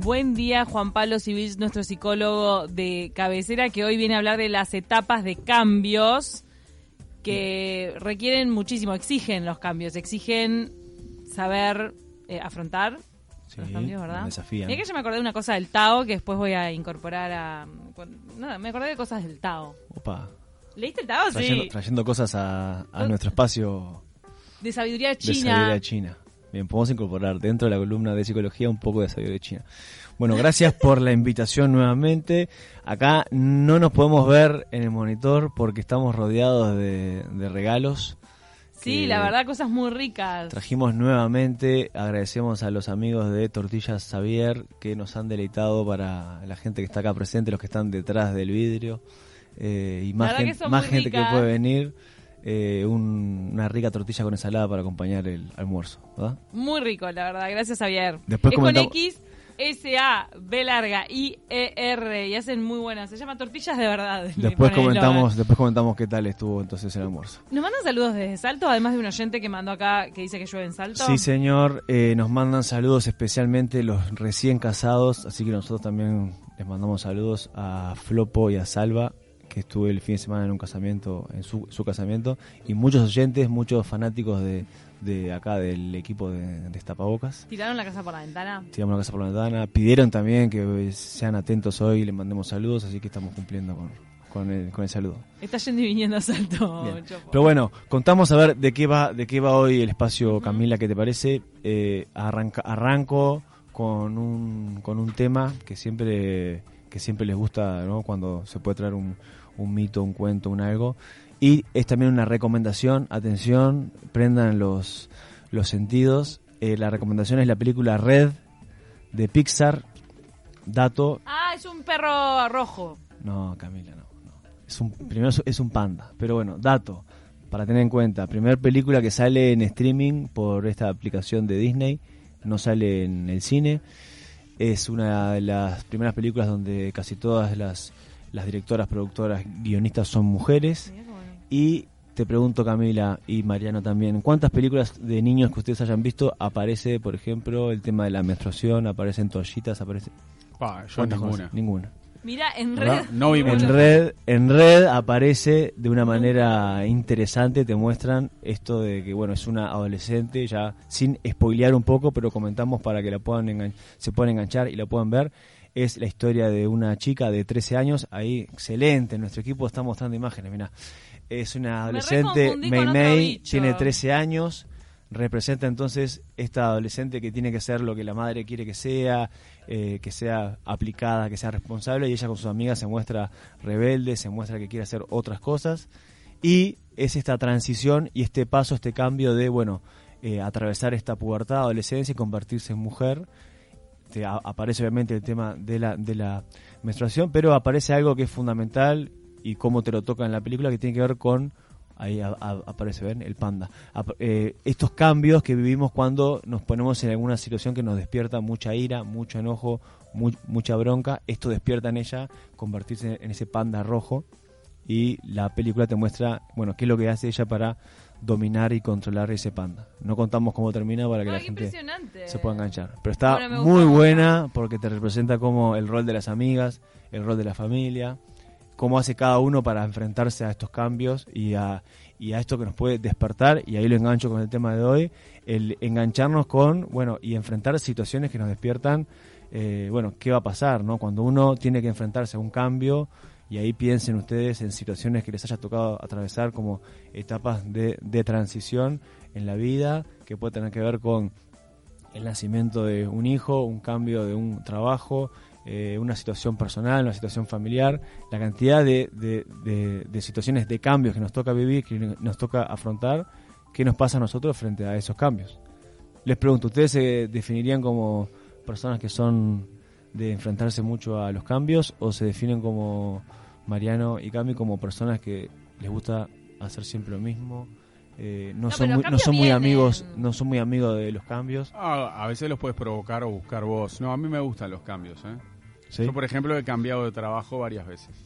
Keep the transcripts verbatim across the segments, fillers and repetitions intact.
Buen día, Juan Pablo Civil, nuestro psicólogo de cabecera, que hoy viene a hablar de las etapas de cambios que requieren muchísimo, exigen los cambios, exigen saber eh, afrontar Sí, los cambios, ¿verdad? Desafían. Mira que yo me acordé de una cosa del Tao que después voy a incorporar a... Nada, me acordé de cosas del Tao. Opa. ¿Leíste el Tao? Trayendo, Sí. trayendo cosas a, a nuestro espacio De sabiduría de china. sabiduría china. Bien, podemos incorporar dentro de la columna de psicología un poco de sabiduría china. Bueno, gracias por la invitación nuevamente. Acá no nos podemos ver en el monitor porque estamos rodeados de, de regalos. Sí, la verdad, cosas muy ricas. Trajimos nuevamente, agradecemos a los amigos de Tortillas Xavier que nos han deleitado para la gente que está acá presente, los que están detrás del vidrio, eh, y más, gen- que más muy gente ricas. que puede venir. Eh, un- una rica tortilla con ensalada para acompañar el almuerzo, ¿verdad? Muy rico, la verdad. Gracias, Javier. Después es con comentamos- X, S, A, B larga, I, E, R. Y hacen muy buenas. Se llama Tortillas de Verdad. le Después ponen el comentamos, eslogan. después comentamos qué tal estuvo entonces el almuerzo. Nos mandan saludos desde Salto, además de un oyente que mandó acá que dice que llueve en Salto. Sí, señor, eh, nos mandan saludos especialmente los recién casados, así que nosotros también les mandamos saludos a Flopo y a Salva, que estuve el fin de semana en un casamiento, en su, su casamiento, y muchos oyentes, muchos fanáticos de, de acá del equipo de, de Destapabocas. Tiraron la casa por la ventana. Tiramos la casa por la ventana, pidieron también que sean atentos hoy y les mandemos saludos, así que estamos cumpliendo con, con, el, con el saludo. Está yendo y viniendo a Salto. Bien. Chopo. Pero bueno, contamos a ver de qué va, de qué va hoy el espacio, Camila, ¿qué te parece? Eh, arranca, arranco con un, con un tema que siempre, que siempre les gusta, ¿no? Cuando se puede traer un, un mito, un cuento, un algo. Y es también una recomendación, atención, prendan los, los sentidos. Eh, la recomendación es la película Red de Pixar. Dato. Ah, es un perro rojo. No, Camila, no. no. Es un, primero es- es un panda. Pero bueno, dato para tener en cuenta. Primer película que sale en streaming por esta aplicación de Disney. No sale en el cine. Es una de las primeras películas donde casi todas las, las directoras, productoras, guionistas son mujeres. Mirá qué bueno. Y te pregunto, Camila y Mariano también, ¿cuántas películas de niños que ustedes hayan visto aparece, por ejemplo, el tema de la menstruación, aparecen toallitas, aparece... Pa, yo ¿Cuántas ninguna. cosas? Ninguna. Mira, en ¿Verdad? red. No vi En muchas. red, en red aparece de una manera interesante, te muestran esto de que, bueno, es una adolescente, ya sin spoilear un poco, pero comentamos para que la puedan engan- se puedan enganchar y la puedan ver. Es la historia de una chica de trece años, ahí excelente, nuestro equipo está mostrando imágenes, mira. Es una adolescente, reconfundí Mei con otro Mei, bicho. tiene trece años, representa entonces esta adolescente que tiene que ser lo que la madre quiere que sea, eh, que sea aplicada, que sea responsable, y ella con sus amigas se muestra rebelde, se muestra que quiere hacer otras cosas, y es esta transición y este paso, este cambio de, bueno, eh, atravesar esta pubertad, adolescencia y convertirse en mujer. Te a- aparece obviamente el tema de la, de la menstruación, pero aparece algo que es fundamental y cómo te lo toca en la película, que tiene que ver con, ahí a- a- aparece, ¿ven? El panda. Ap- eh, estos cambios que vivimos cuando nos ponemos en alguna situación que nos despierta mucha ira, mucho enojo, mu- mucha bronca, esto despierta en ella convertirse en ese panda rojo, y la película te muestra, bueno, qué es lo que hace ella para dominar y controlar ese panda. No contamos cómo termina para que Ay, la qué gente impresionante. se pueda enganchar. Pero está Bueno, me gustó muy mucho. buena porque te representa como el rol de las amigas, el rol de la familia, cómo hace cada uno para enfrentarse a estos cambios y a, y a esto que nos puede despertar, y ahí lo engancho con el tema de hoy, el engancharnos con, bueno, y enfrentar situaciones que nos despiertan, eh, bueno, qué va a pasar, ¿no? Cuando uno tiene que enfrentarse a un cambio, y ahí piensen ustedes en situaciones que les haya tocado atravesar como etapas de, de transición en la vida, que puede tener que ver con el nacimiento de un hijo, un cambio de un trabajo, eh, una situación personal, una situación familiar, la cantidad de, de, de, de situaciones de cambios que nos toca vivir, que nos toca afrontar, qué nos pasa a nosotros frente a esos cambios. Les pregunto, ¿ustedes se definirían como personas que son de enfrentarse mucho a los cambios, o se definen como Mariano y Cami como personas que les gusta hacer siempre lo mismo? Eh, no, No, son pero muy, los no son muy cambios amigos, vienen. no son muy amigos de los cambios. Ah, a veces los puedes provocar o buscar vos. No, a mí me gustan los cambios, ¿eh? ¿Sí? Yo, por ejemplo, he cambiado de trabajo varias veces.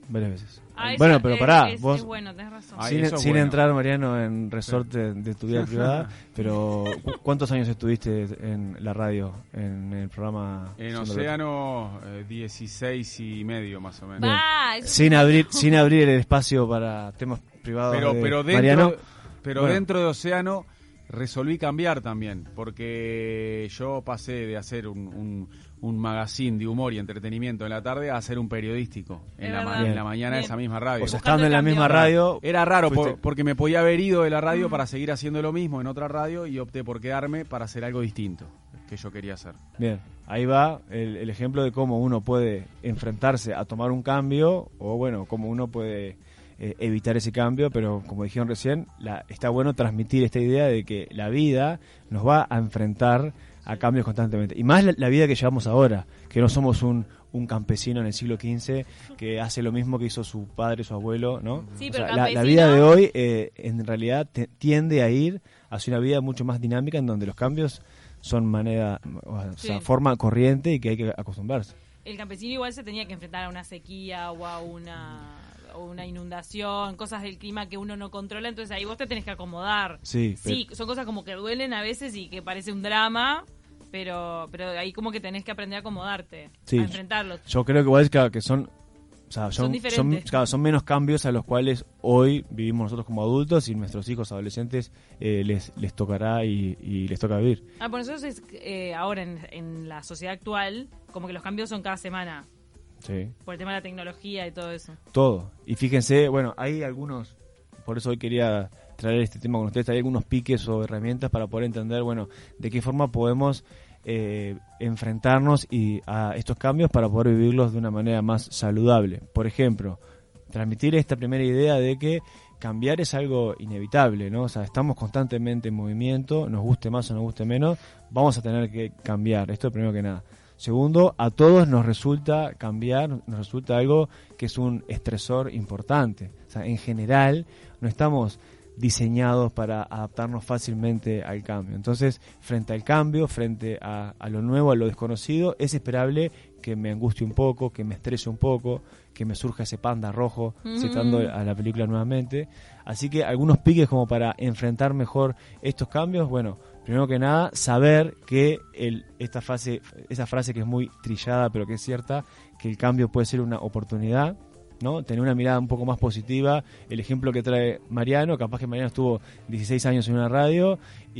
varias veces. Ah, eso bueno, pero es- pará, es, vos... es bueno, tenés razón. Ah, Sin, eso es sin bueno. entrar, Mariano, en resorte de tu vida privada, pero ¿cu- ¿cuántos años estuviste en la radio, en el programa? En Siendo Océano, eh, dieciséis y medio más o menos. Bien. Va, eso- Sin abrir, sin abrir el espacio para temas privados Pero, de pero, Mariano. dentro, pero Bueno. dentro de Océano resolví cambiar también, porque yo pasé de hacer un, un, un magazine de humor y entretenimiento en la tarde a hacer un periodístico en, Es la, ma- verdad. en la mañana de Bien. esa misma radio. O sea, Buscando estando en la cambio. misma radio, Era raro fuiste- por- porque me podía haber ido de la radio para seguir haciendo lo mismo en otra radio y opté por quedarme para hacer algo distinto que yo quería hacer. bien, ahí va el, el ejemplo de cómo uno puede enfrentarse a tomar un cambio, o bueno, cómo uno puede eh, evitar ese cambio, pero como dijeron recién, la, está bueno transmitir esta idea de que la vida nos va a enfrentar a cambios constantemente. Y más la, la vida que llevamos ahora, que no somos un, un campesino en el siglo quince que hace lo mismo que hizo su padre, su abuelo, ¿no? Sí, O pero sea, la, la campesino- vida de hoy eh, en realidad te- tiende a ir hacia una vida mucho más dinámica en donde los cambios son manera, o sea, Sí. forma corriente y que hay que acostumbrarse. El campesino igual se tenía que enfrentar a una sequía o a una, o una inundación, cosas del clima que uno no controla, entonces ahí vos te tenés que acomodar. Sí, Sí, son cosas como que duelen a veces y que parece un drama, pero pero ahí como que tenés que aprender a acomodarte, Sí. a enfrentarlos. Yo creo que igual claro, que son, o sea, Son son, son, diferentes. claro, son menos cambios a los cuales hoy vivimos nosotros como adultos y nuestros hijos adolescentes eh, les, les tocará y, y les toca vivir. Ah, por nosotros es eh, ahora en, en la sociedad actual, como que los cambios son cada semana, Sí. por el tema de la tecnología y todo eso. Todo. Y fíjense, bueno, hay algunos, por eso hoy quería traer este tema con ustedes, hay algunos piques o herramientas para poder entender, bueno, de qué forma podemos eh, enfrentarnos y a estos cambios para poder vivirlos de una manera más saludable. Por ejemplo, transmitir esta primera idea de que cambiar es algo inevitable, ¿no? O sea, estamos constantemente en movimiento, nos guste más o nos guste menos, vamos a tener que cambiar, esto es primero que nada. Segundo, a todos nos resulta cambiar, nos resulta algo que es un estresor importante. O sea, en general, no estamos diseñados para adaptarnos fácilmente al cambio. Entonces, frente al cambio, frente a, a lo nuevo, a lo desconocido, es esperable que me angustie un poco, que me estrese un poco, que me surja ese panda rojo, Mm. citando a la película nuevamente. Así que algunos piques como para enfrentar mejor estos cambios, bueno, primero que nada, saber que el, esta frase, esa frase que es muy trillada, pero que es cierta, que el cambio puede ser una oportunidad, ¿no? Tener una mirada un poco más positiva. El ejemplo que trae Mariano, capaz que Mariano estuvo dieciséis años en una radio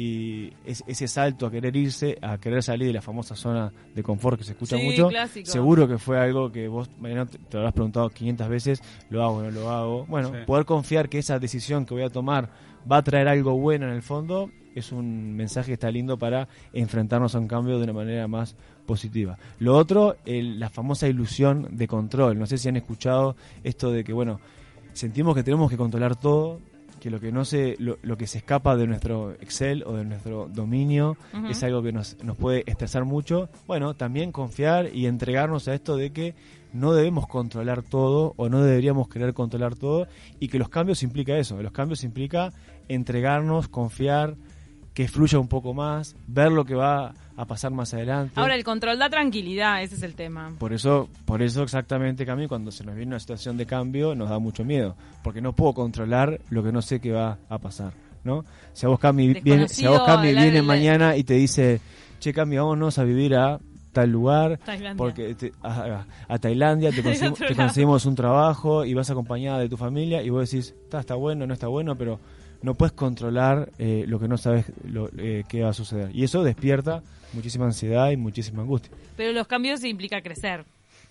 y es, ese salto a querer irse, a querer salir de la famosa zona de confort que se escucha Sí, mucho, clásico. seguro que fue algo que vos, Mariano, te, te lo habrás preguntado quinientas veces, lo hago o no lo hago. Bueno, Sí. poder confiar que esa decisión que voy a tomar va a traer algo bueno en el fondo es un mensaje que está lindo para enfrentarnos a un cambio de una manera más positiva. Lo otro, el- la famosa ilusión de control. No sé si han escuchado esto de que, bueno, sentimos que tenemos que controlar todo, que lo que no se, lo, lo que se escapa de nuestro Excel o de nuestro dominio Ujú. es algo que nos, nos puede estresar mucho. Bueno, también confiar y entregarnos a esto de que no debemos controlar todo o no deberíamos querer controlar todo y que los cambios implica eso. Los cambios implica entregarnos, confiar, que fluya un poco más, ver lo que va a pasar más adelante. Ahora, el control da tranquilidad, ese es el tema. Por eso, por eso exactamente, Cami, cuando se nos viene una situación de cambio nos da mucho miedo, porque no puedo controlar lo que no sé que va a pasar, ¿no? Si a vos, Cami, viene, si a vos, Cami, Desconocido, viene el- mañana y te dice, che, Cami, vámonos a vivir a tal lugar, Tailandia. porque te- a, a- a Tailandia te, consigu- otro te lado. conseguimos un trabajo y vas acompañada de tu familia y vos decís, está, está bueno, no está bueno, pero no puedes controlar eh, lo que no sabes lo, eh, qué va a suceder. Y eso despierta muchísima ansiedad y muchísima angustia. Pero los cambios implica crecer.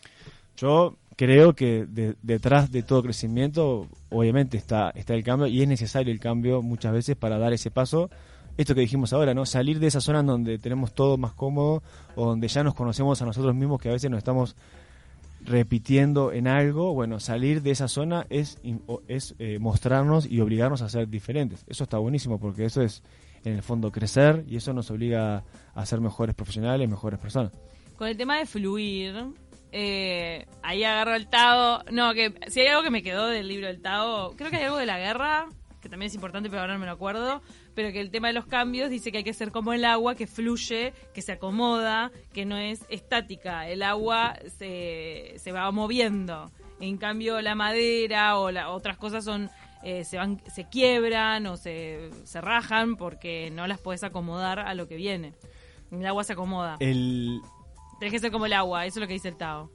Yo creo que de- detrás de todo crecimiento, obviamente está, está el cambio y es necesario el cambio muchas veces para dar ese paso. Esto que dijimos ahora, ¿no? Salir de esa zona en donde tenemos todo más cómodo o donde ya nos conocemos a nosotros mismos, que a veces nos estamos repitiendo en algo. Bueno, salir de esa zona es, in- o- es eh, mostrarnos y obligarnos a ser diferentes. Eso está buenísimo porque eso es, en el fondo, crecer y eso nos obliga a ser mejores profesionales, mejores personas. Con el tema de fluir, eh, ahí agarro el Tao. No, que si hay algo que me quedó del libro del Tao, creo que hay algo de la guerra, que también es importante, pero ahora no me lo acuerdo. Pero que el tema de los cambios dice que hay que ser como el agua, que fluye, que se acomoda, que no es estática. El agua se, se va moviendo. En cambio, la madera o la, otras cosas son eh, se van se quiebran o se, se rajan porque no las podés acomodar a lo que viene. El agua se acomoda. El... Tenés que ser como el agua, eso es lo que dice el Tao.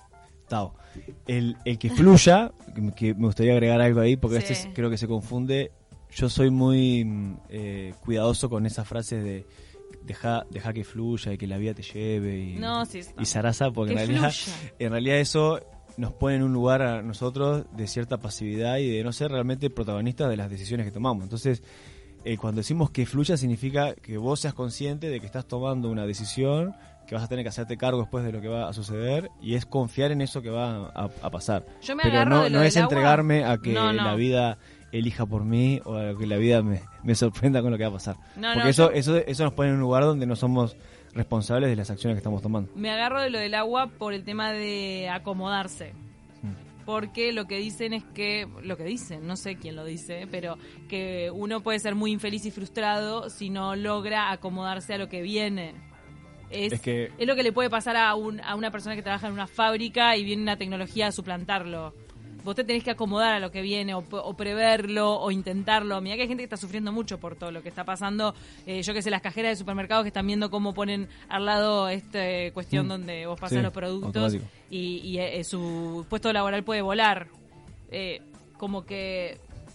Tao. El, el que fluya, que me gustaría agregar algo ahí, porque Sí. a veces creo que se confunde. Yo soy muy eh, cuidadoso con esas frases de deja, deja que fluya y que la vida te lleve y, No, sí, está. y zaraza, porque en Que realidad, fluya. en realidad eso nos pone en un lugar a nosotros de cierta pasividad y de no ser realmente protagonistas de las decisiones que tomamos. Entonces, eh, cuando decimos que fluya significa que vos seas consciente de que estás tomando una decisión, que vas a tener que hacerte cargo después de lo que va a suceder, y es confiar en eso que va a, a pasar. Yo me Pero agarro no, de lo no del es agua. entregarme a que No, no. la vida elija por mí o a que la vida me, me sorprenda con lo que va a pasar. No, Porque no, eso, yo- eso, eso nos pone en un lugar donde no somos responsables de las acciones que estamos tomando. Me agarro de lo del agua por el tema de acomodarse. Mm. Porque lo que dicen es que, lo que dicen, no sé quién lo dice, pero que uno puede ser muy infeliz y frustrado si no logra acomodarse a lo que viene. Es, Es que- es lo que le puede pasar a, un, a una persona que trabaja en una fábrica y viene una tecnología a suplantarlo. Vos te tenés que acomodar a lo que viene o, o preverlo o intentarlo. Mirá que hay gente que está sufriendo mucho por todo lo que está pasando. Eh, yo que sé, las cajeras de supermercados que están viendo cómo ponen al lado esta cuestión Mm. donde vos pasás Sí, los productos automático. y, y, eh, su puesto laboral puede volar. Eh, como que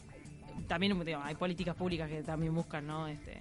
también digo, hay políticas públicas que también buscan, ¿no? Este,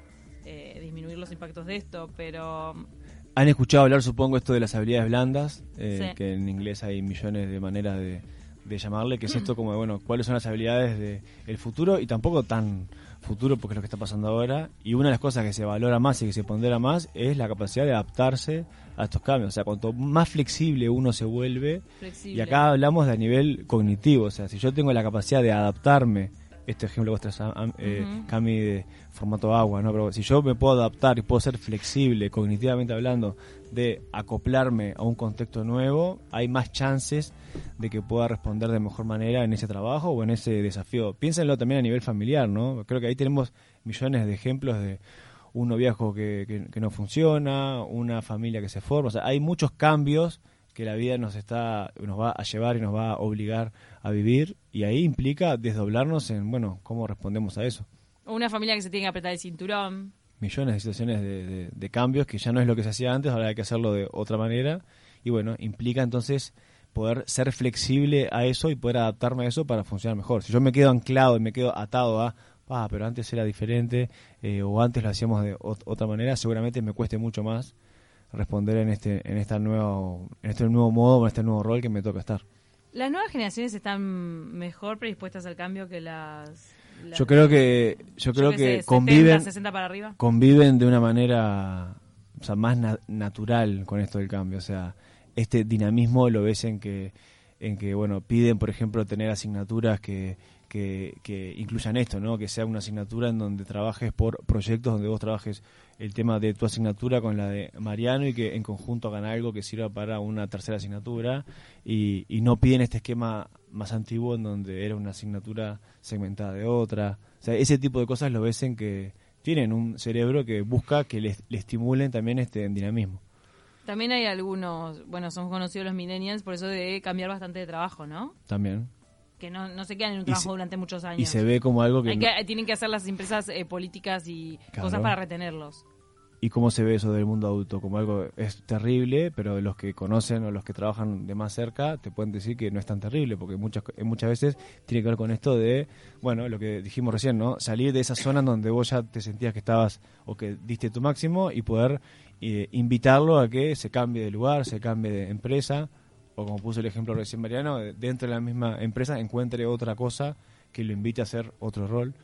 eh, disminuir los impactos de esto, pero Han escuchado hablar, supongo, esto de las habilidades blandas, eh, Sí. que en inglés hay millones de maneras de, de llamarle, que es esto como, bueno, cuáles son las habilidades del futuro, y tampoco tan futuro porque es lo que está pasando ahora, y una de las cosas que se valora más y que se pondera más es la capacidad de adaptarse a estos cambios. O sea, cuanto más flexible uno se vuelve, flexible. y acá hablamos de a nivel cognitivo, o sea, si yo tengo la capacidad de adaptarme, este ejemplo que vos traes, am- eh, Ujú. Cami, de formato agua, ¿no? Pero si yo me puedo adaptar y puedo ser flexible, cognitivamente hablando, de acoplarme a un contexto nuevo, hay más chances de que pueda responder de mejor manera en ese trabajo o en ese desafío. Piénsenlo también a nivel familiar, ¿no? Creo que ahí tenemos millones de ejemplos de un noviazgo que, que, que no funciona, una familia que se forma, o sea, hay muchos cambios que la vida nos está nos va a llevar y nos va a obligar a vivir, y ahí implica desdoblarnos en, bueno, cómo respondemos a eso. Una familia que se tiene que apretar el cinturón. Millones de situaciones de, de- de cambios que ya no es lo que se hacía antes, ahora hay que hacerlo de otra manera, y bueno, implica entonces poder ser flexible a eso y poder adaptarme a eso para funcionar mejor. Si yo me quedo anclado y me quedo atado a, ah, pero antes era diferente, eh, o antes lo hacíamos de ot- otra manera, seguramente me cueste mucho más responder en este en esta nuevo en este nuevo modo, en este nuevo rol que me toca estar. Las nuevas generaciones están mejor predispuestas al cambio que las... las- Yo creo que yo creo qué que sé, conviven setenta, sesenta para arriba. conviven de una manera, o sea, más na- natural con esto del cambio. O sea, este dinamismo lo ves en que, en que bueno, piden, por ejemplo, tener asignaturas que, que, que incluyan esto, ¿no? Que sea una asignatura en donde trabajes por proyectos, donde vos trabajes el tema de tu asignatura con la de Mariano y que en conjunto hagan algo que sirva para una tercera asignatura, y, y no piden este esquema más antiguo en donde era una asignatura segmentada de otra. O sea, ese tipo de cosas lo ves en que tienen un cerebro que busca que le, le estimulen también este dinamismo. También hay algunos, bueno, son conocidos los millennials, por eso de cambiar bastante de trabajo, ¿no? También. Que no, no se quedan en un Y trabajo se- durante muchos años. Y se ve como algo que... Hay que- tienen que hacer las empresas eh, políticas y Claro. cosas para retenerlos. ¿Y cómo se ve eso del mundo adulto? Como algo es terrible, pero los que conocen o los que trabajan de más cerca te pueden decir que no es tan terrible, porque muchas muchas veces tiene que ver con esto de, bueno, lo que dijimos recién, ¿no? Salir de esa zona en donde vos ya te sentías que estabas o que diste tu máximo y poder eh, invitarlo a que se cambie de lugar, se cambie de empresa, o como puso el ejemplo recién Mariano, de- dentro de la misma empresa encuentre otra cosa que lo invite a hacer otro rol.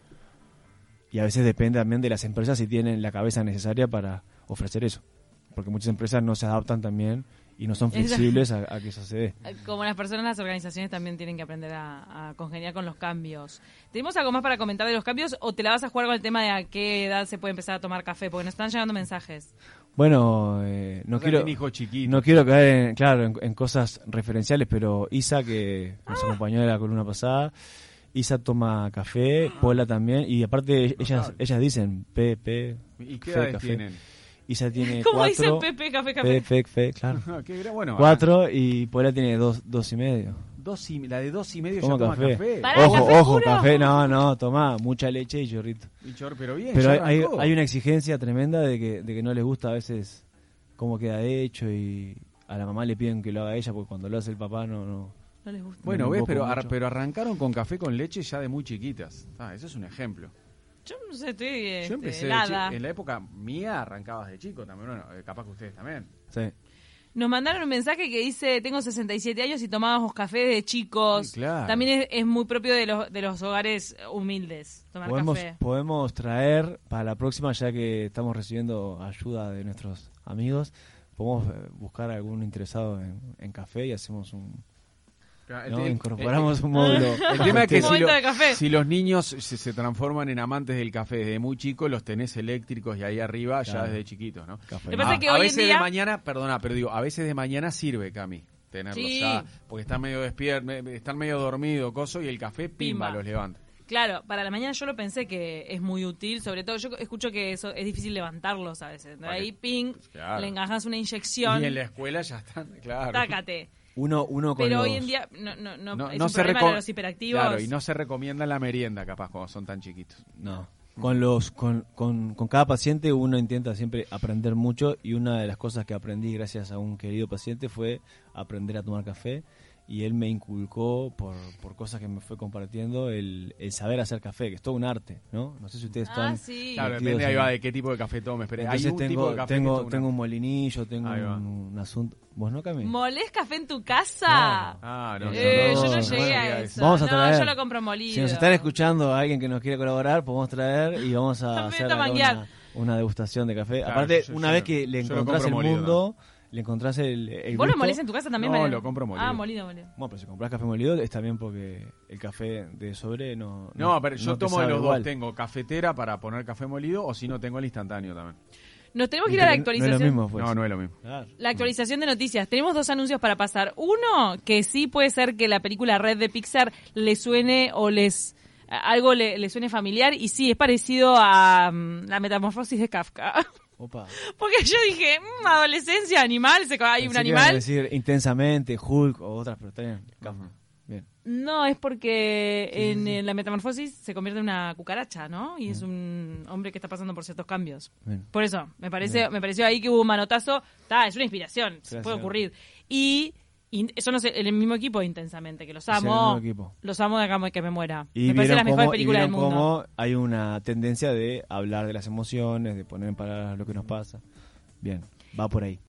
Y a veces depende también de las empresas si tienen la cabeza necesaria para ofrecer eso. Porque muchas empresas no se adaptan también y no son flexibles a, a que eso se dé. Como las personas, las organizaciones también tienen que aprender a, a congeniar con los cambios. ¿Tenemos algo más para comentar de los cambios o te la vas a jugar con el tema de a qué edad se puede empezar a tomar café? Porque nos están llegando mensajes. Bueno, eh, no O sea, quiero tiene hijos chiquitos. no quiero caer en, claro, en, en cosas referenciales, pero Isa, que nos acompañó de la columna pasada, Isa toma café, Pola también, y aparte ellas ellas dicen P, P, ¿Y qué fe, edades café. tienen? Isa tiene ¿Cómo cuatro, dicen Pepe, café, P, café? F, F, claro. Ah, qué gra- bueno, Cuatro, y Pola tiene dos, dos y medio. Dos y, la de dos y medio Toma ya toma café. café. Pará, ojo, ¿café ojo, puro? café, no, no, toma mucha leche y chorrito. Y chor- pero bien, Pero ya hay, hay, arrancó. hay una exigencia tremenda de que, de que no les gusta a veces cómo queda hecho y a la mamá le piden que lo haga ella porque cuando lo hace el papá no... no No les gusta. Bueno, me ves, invoco pero, ar- mucho. pero arrancaron con café con leche ya de muy chiquitas. Ah, eso es un ejemplo. Yo no sé, estoy Yo este, empecé de helada. chi- en la época mía arrancabas de chico también, bueno, eh, capaz que ustedes también. Sí. Nos mandaron un mensaje que dice, tengo sesenta y siete años y tomábamos café de chicos. Sí, claro. También es, es muy propio de los, de los hogares humildes, tomar Podemos, café. podemos traer para la próxima, ya que estamos recibiendo ayuda de nuestros amigos, podemos eh, buscar algún interesado en, en café y hacemos un... El, ¿no? el- Incorporamos el- un módulo. el tema es que Un si, momento lo- de café. si los niños se, se transforman en amantes del café desde muy chicos, los tenés eléctricos y ahí arriba ya Claro. desde chiquitos, ¿no? Café. Lo que pasa A, es que a hoy en veces día- de mañana, perdona, pero digo, a veces de mañana sirve, Cami, tenerlos Sí. ya, porque están medio despiertos, están medio dormidos, coso, y el café, pimba, Pimba. los levanta. Claro, para la mañana yo lo pensé que es muy útil, sobre todo yo escucho que eso es difícil levantarlos a veces. Vale. Ahí, ping, Claro. le encajas una inyección, Y en la escuela ya están, claro. tácate. Uno, uno con Pero los... hoy en día no, no, no, No, es no un se problema reco- de los hiperactivos. Claro, y no se recomienda la merienda, capaz, cuando son tan chiquitos. No. Con los con, con, con cada paciente uno intenta siempre aprender mucho y una de las cosas que aprendí gracias a un querido paciente fue aprender a tomar café y él me inculcó por, por cosas que me fue compartiendo el, el saber hacer café, que es todo un arte, ¿no? No sé si ustedes Ah, están... sí. Claro, metidos depende ahí en- va de qué tipo de café tomes. Pero hay Entonces un tengo, tipo de café que tengo, es una- tengo un molinillo, tengo Ahí va. un, un asunto... ¿Vos no, Cami? ¿Molés café en tu casa? Ah, no, Eh, no, yo no no, llegué no, a no, eso. Vamos a no, traer. yo lo compro molido. Si nos están escuchando a alguien que nos quiere colaborar, podemos traer y vamos a Vete hacer a acá manguear. una, una degustación de café. Claro, Aparte, yo- yo- una yo vez lo- que le yo lo encontrás el compro molido, mundo, le encontrás el, el ¿Vos lo gusto. molés en tu casa también? No, Mariano? lo compro molido. Ah, molido, molido. Bueno, pero si compras café molido está bien porque el café de sobre no... No, pero yo no te tomo de sabe los igual. dos. Tengo cafetera para poner café molido o si no tengo el instantáneo también. Nos tenemos que ir a la No es actualización. lo mismo, pues. No, no es lo mismo. Claro. La actualización de noticias. Tenemos dos anuncios para pasar. Uno, que sí puede ser que la película Red de Pixar le suene o les algo le, le suene familiar. Y sí, es parecido a um, la metamorfosis de Kafka. Opa. Porque yo dije, mmm, adolescencia, animal, se, hay un Pensé que iban a animal. decir intensamente, Hulk o otras, pero está bien. Ajá. Bien. No, es porque en, en la metamorfosis se convierte en una cucaracha, ¿no? Y es un hombre que está pasando por ciertos cambios. Bien. Por eso, me parece, Bien. me pareció ahí que hubo un manotazo. Ta, es una inspiración, se Gracias. puede ocurrir. Y, y son los- el mismo equipo intensamente, que los Es el amo. mismo equipo. Los amo de acá que me muera. Y me parece la vieron mejor cómo- y película del vieron mundo. cómo hay una tendencia de hablar de las emociones, de poner en palabras lo que nos pasa. Bien, va por ahí.